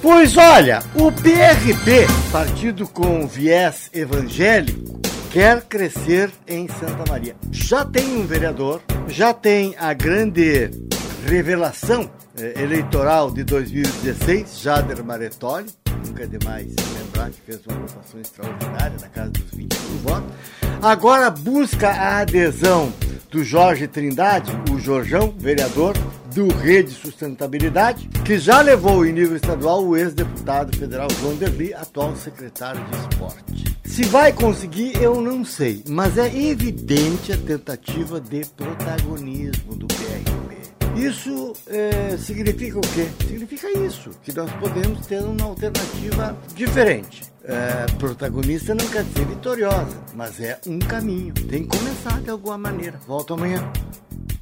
Pois olha, o PRP, partido com viés evangélico, quer crescer em Santa Maria. Já tem um vereador, já tem a grande revelação eleitoral de 2016, Jader Maretoli, nunca é demais lembrar que fez uma votação extraordinária na casa dos 25 votos. Agora busca a adesão do Jorge Trindade, o Jorjão, vereador do Rede Sustentabilidade, que já levou em nível estadual o ex-deputado federal João Derli, atual secretário de Esporte. Se vai conseguir, eu não sei, mas é evidente a tentativa de protagonismo do PRP. Isso significa o quê? Significa isso, que nós podemos ter uma alternativa diferente. Protagonista não quer dizer vitoriosa, mas é um caminho. Tem que começar de alguma maneira. Volto amanhã.